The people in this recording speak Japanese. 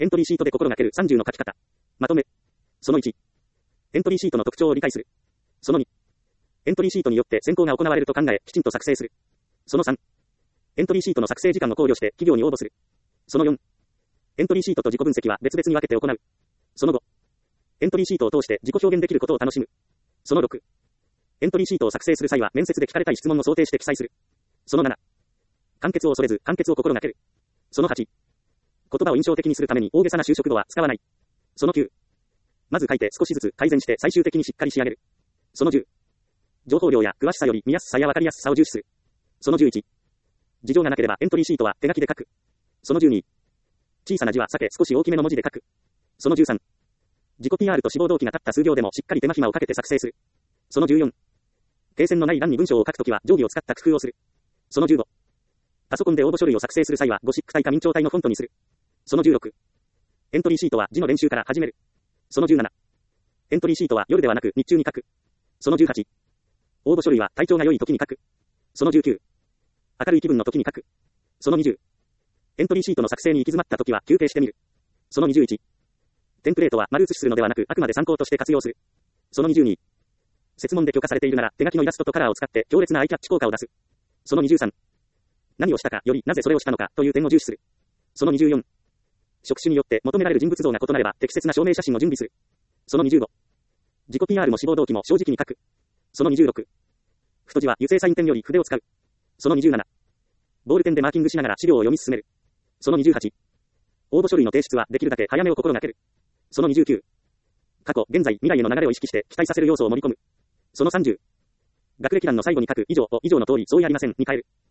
エントリーシートで心がける30の書き方。まとめ。その1。エントリーシートの特徴を理解する。その2。エントリーシートによって選考が行われると考え、きちんと作成する。その3。エントリーシートの作成時間を考慮して企業に応募する。その4。エントリーシートと自己分析は別々に分けて行う。その5。エントリーシートを通して自己表現できることを楽しむ。その6。エントリーシートを作成する際は面接で聞かれたい質問を想定して記載する。その7。簡潔を恐れず簡潔を心がける。その8。言葉を印象的にするために大げさな修飾語は使わない。その9。まず書いて少しずつ改善して最終的にしっかり仕上げる。その10。情報量や詳しさより見やすさやわかりやすさを重視する。その11。事情がなければエントリーシートは手書きで書く。その12。小さな字は避け少し大きめの文字で書く。その13。自己 PR と志望動機が立った数行でもしっかり手間暇をかけて作成する。その14。罫線のない欄に文章を書くときは定規を使った工夫をする。その15。パソコンで応募書類を作成する際はゴシック体か明朝体のフォントにする。その16。エントリーシートは字の練習から始める。その17。エントリーシートは夜ではなく日中に書く。その18。応募書類は体調が良い時に書く。その19。明るい気分の時に書く。その20。エントリーシートの作成に行き詰まった時は休憩してみる。その21。テンプレートは丸写しするのではなくあくまで参考として活用する。その22。設問で許可されているなら手書きのイラストとカラーを使って強烈なアイキャッチ効果を出す。その23。何をしたかよりなぜそれをしたのかという点を重視する。その24。職種によって求められる人物像が異なれば適切な証明写真を準備する。その25。自己 PR も志望動機も正直に書く。その26。太字は油性サインペンより筆を使う。その27。ボールペンでマーキングしながら資料を読み進める。その28。応募書類の提出はできるだけ早めを心がける。その29。過去、現在、未来への流れを意識して期待させる要素を盛り込む。その30。学歴欄の最後に書く以上を以上の通りそうやりませんに変える。